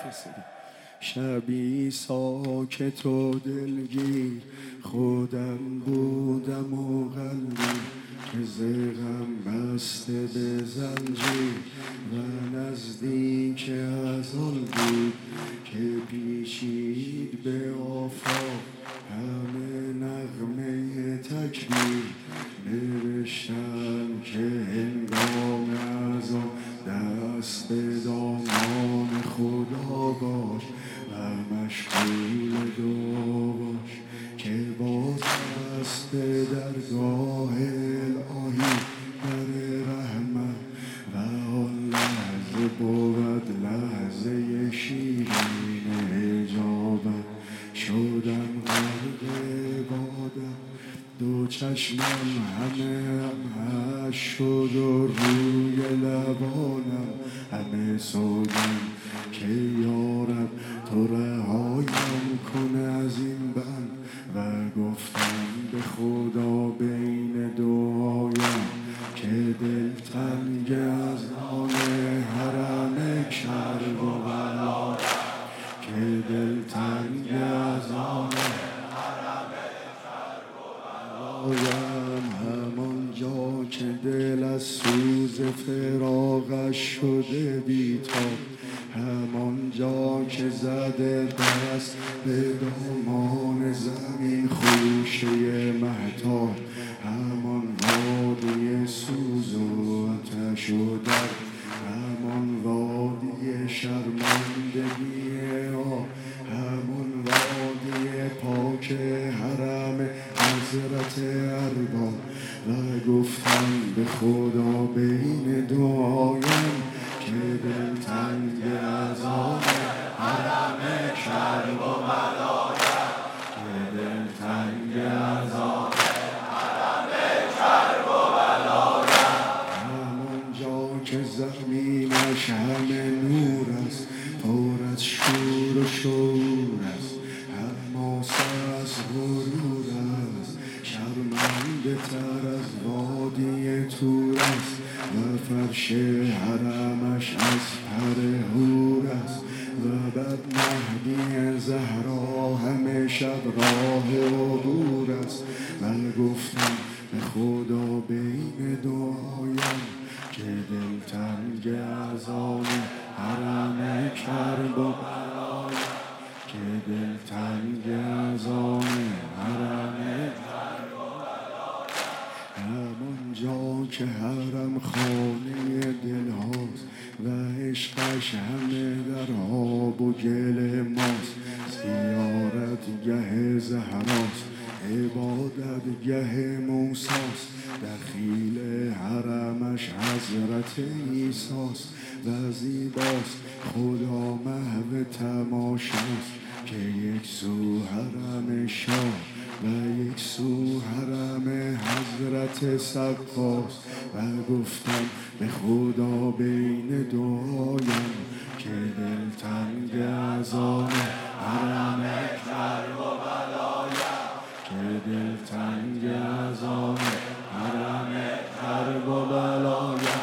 شبی ساکت و دلگیر خودم بودم و قلبی که زغم بسته به زنجیر و نزدیک از آن بود که پیچید به آفاق همه نغمه تکبیر. نوشتم که هنگام از آن دست به دامان خدا باش و مشغول دعا باش که باز است به درگاه الهی در رحمت و آن لحظه بود لحظه شیرین اجابت. شدم غرق عبادت دو چشمم همه همش شد و روی لبانم همه سودم که یارب تو رهایم کن از این بند و گفتم به خدا بین دعایم که دلتنگ از آن حرم کرب و بلایم که دلتنگ از آن همان جا که دل از سوز فراقش شده بیتاب همان جا که زده دست به دامان زمین خوشه مهتاب همان وادی سوز و آتش و درد همان وادی شرمندگی آب همان وادی پاک حرم حضرت ارباب و گفتم به خدا بین دعایم که دلتنگ از آن حرم کرب و بلایم که دلتنگ از آن حرم کرب و بلایم همان جا که زمینش همه نور است پر از شور و شور است حماس از غرور است شرمنده تر از وادی تور است و فرش حرمش از پر هور است و بر مهدی زهرا همه شب راه عبور است و گفتم به خدا بین دعایم که دلتنگ از آن حرم کرب و بلایم که دلتنگ از آن حرم کرب و بلایم همان جا که حرم خانه دل هاست و عشقش همه در آب و گل ماست زیارت گه زهراست عبادت گه موساست دخیل حرمش حضرت عیساست و زیباست خدا محو تماشاست که یک سو حرم شاه و یک سو حرم حضرت سقاست و گفتم به خدا بین دعایم که دلتنگ از آن حرم کرب و بلایم که دلتنگ از آن حرم کرب و بلایم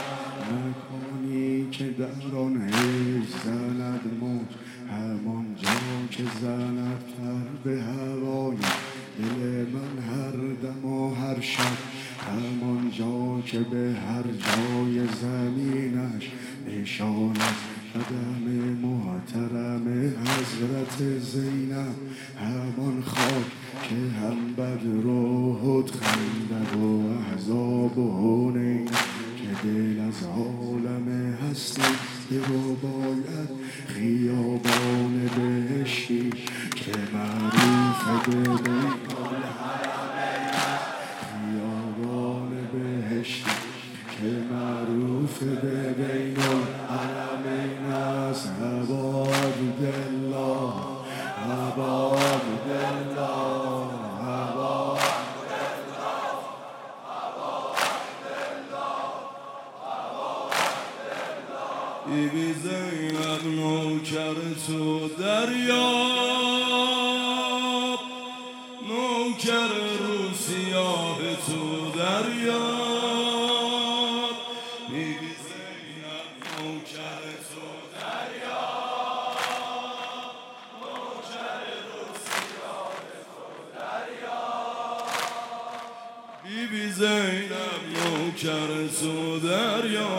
مکانی که در آن عشق زند موج همان جا که زند پر به هوای دل من هر دم و هر شب همان جا که به هر جای زمینش نشان است قدم محترم حضرت زینب همان خاک که هم بدر و احد خندق و احزاب و حنین که دل از عالم هستی رو باید خیابان بهشتی که معروف به بین خیابان بهشتی که معروف به بین الحرمین است ابا عبدالله ابا عبدالله ابا بیبی زینب نوکر تو دریاب نوکر رو سیاه تو دریاب بیبی زینب نوکر تو دریاب زینب نوکر تو دریا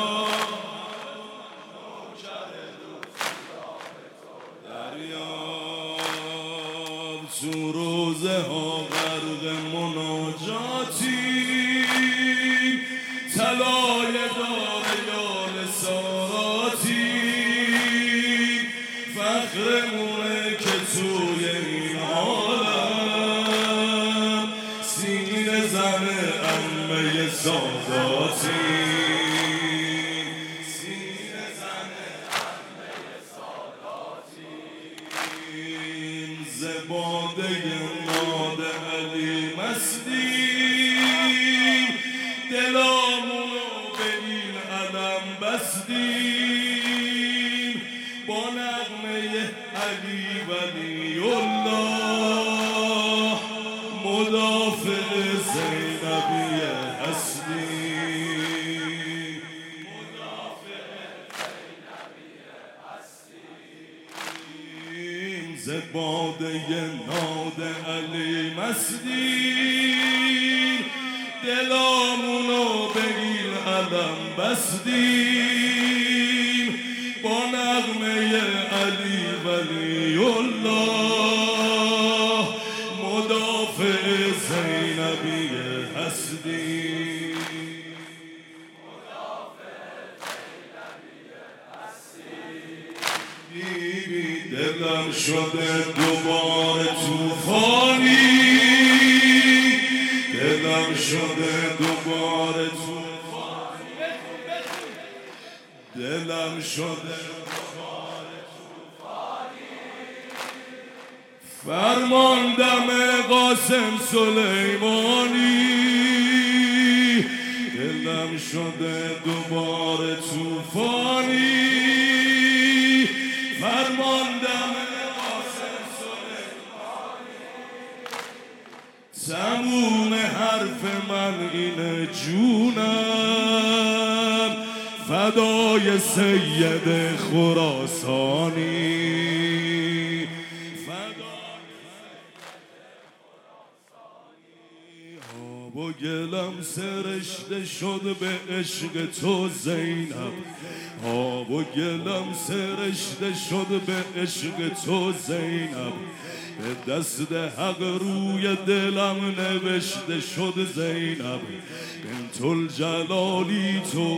تو روزه ها غرق مناجاتی طلای دار یال ساراتی فخرمونه که توی این عالم سینه زنه عمه ساداتی زباده ناد علی مستیم دلامونو به این علم بستیم با نغمه علی ولی الله مدافع زینبیه هستیم زباده ناد علی مستیم دلامونو به این علم بستیم با نغمه علی ولی الله مدافع زینبیه هستیم دلم شده دوباره توفانی دلم شده دوباره توفانی دلم شده دوباره توفانی فرماندم قاسم سلیمانی دلم شده دوباره توفانی فرماندم قاسم سلیمانی تموم حرف من اینه جونم فدای سید خراسانی آب و گلم سرشته شد به عشق تو زینب آب و گلم سرشته شد به عشق تو زینب به دست حق روی دلم نوشته شد زینب بنت الجلالی تو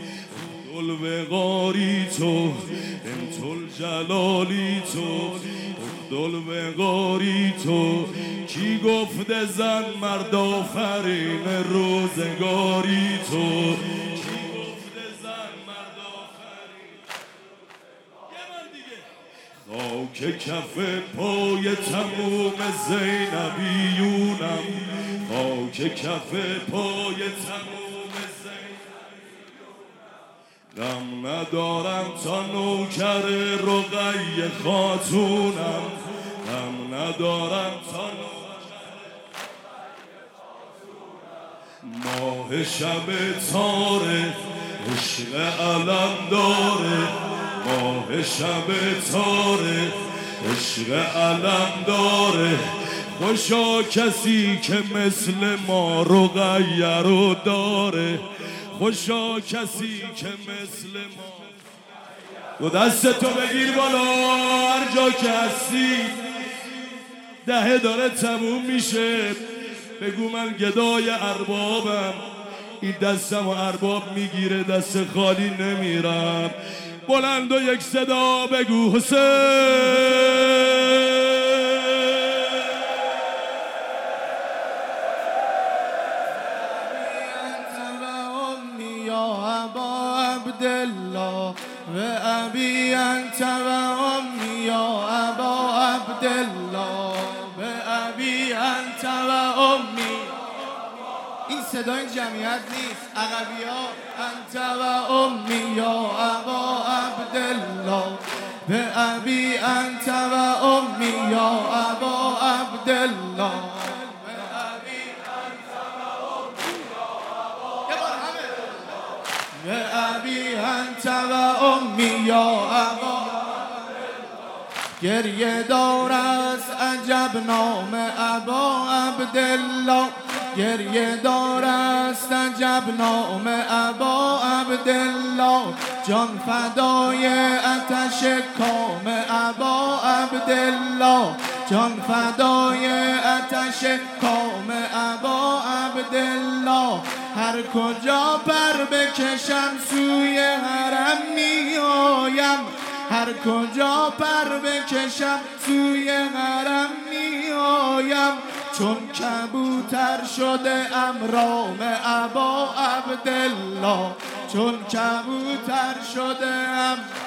الوقاری تو بنت الجلالی تو الوقاری تو کی گفته زن مرد آفرین روزگاری تو کی گفته زن مرد آفرین خاک کف پای تموم زینبیونم خاک کف پای تموم زینبیونم غم ندارم تا نوکر رقیه خاتونم غم ندارم تا ماه شب تاره عشق علم داره ماه شب تاره عشق علم داره خوشا کسی که مثل ما رقیه رو داره خوشا کسی که مثل ما دو دستتو بگیر بالا هر جا که هستی دهه داره تموم میشه بگو من گدای اربابم این دستم و ارباب میگیره دست خالی نمیرم بلند و یک صدا بگو حسین عبدالله و ابی انت و امی یا ابا عبدالله و ابی انت و امی این صدای جمعیت نیست عقبی‌ها انت و امی یا ابا عبدالله و ابی انت و امی یا ابا عبدالله و ابی انت و امی یا ابا گریه دار از عجب نام ابا عبدالله گریه دارست عجب نام ابا عبدالله جان فدای آتش کام ابا عبدالله جان فدای آتش کام ابا عبدالله هر کجا پر بکشم سوی حرم میایم هر کجا پر بکشم سوی حرم میایم چون کبوتر شده رام ابا عبدالله چون کبوتر شده